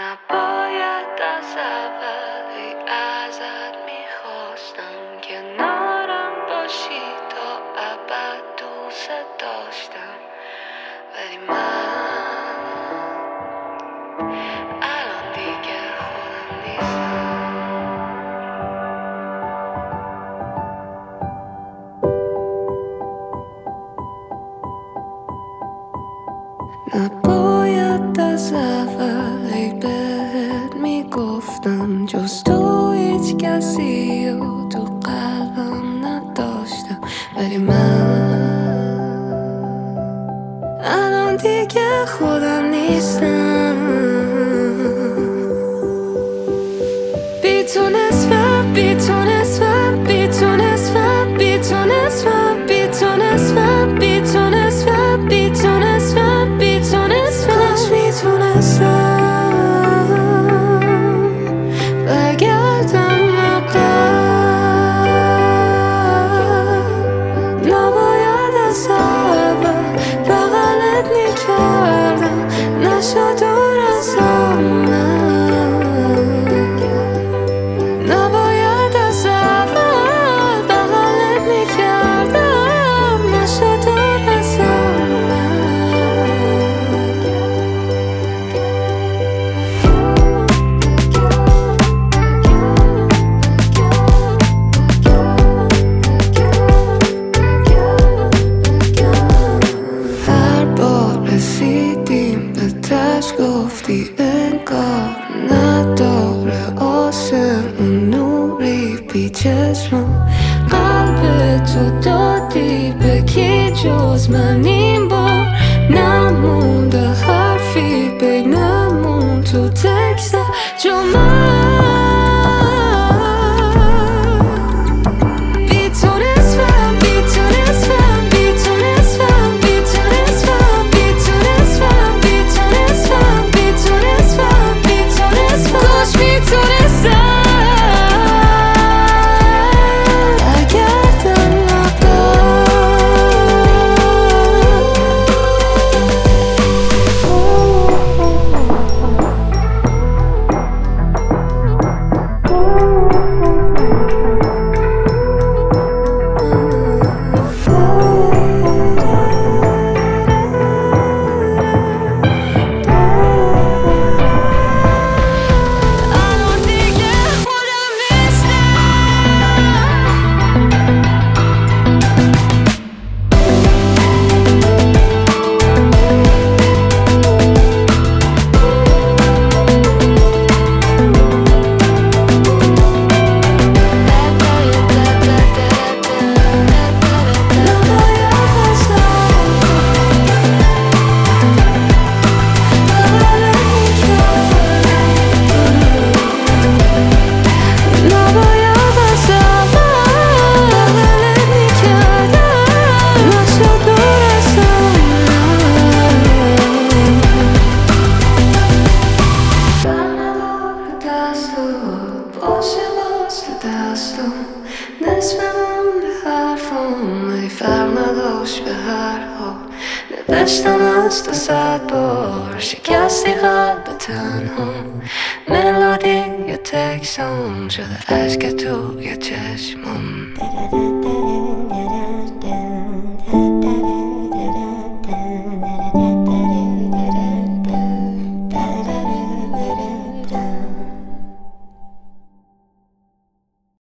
نباید از اولی ازت میخواستم کنارم باشی تا ابد دوست داشتم، ولی من الان دیگه خودم نیستم. نباید از اولی بهت میگفتم جز تو هیچ کسی رو تو قلبم نداشتم، ولی من الان دیگه خودم نیستم. بی تو نصفم، بی تو نصفم، بی تو نصفم، بی تو نصفم، بی تو نصفم، بی تو نصفم، بی تو نصفم، بی تو نصفم. کاش میتونستم برگردم عقب، نباید از اول بغلت میکردم، نشد دور ازم. نباید از اول بغلت میکردم، نشد دور ازم. هر بار رسیدیم به تش گفتی انگار نداره آسمون نوری بی چشمم. قلب تو دادی به کی جز من، این بار نمونده حرفی بینمون تو تکست جو من. بی تو نصفم، بی تو نصفم، بی تو نصفم، بی تو نصفم، بی تو نصفم، بی تو نصفم، بی تو نصفم، بی تو نصفم. کاش میتونستم برگردم الان دیگه خودم نیستم. نباید از اول بغلت میکردم، نشد دور ازم. در نداره دستم باشه باز تو دستم، نصفم به حرفم ای فرق نداشت به هر حال. نوشتم از تو 100 بار شکستی قلب تنها، ملودی یا تکسم شده عشق توی چشمم.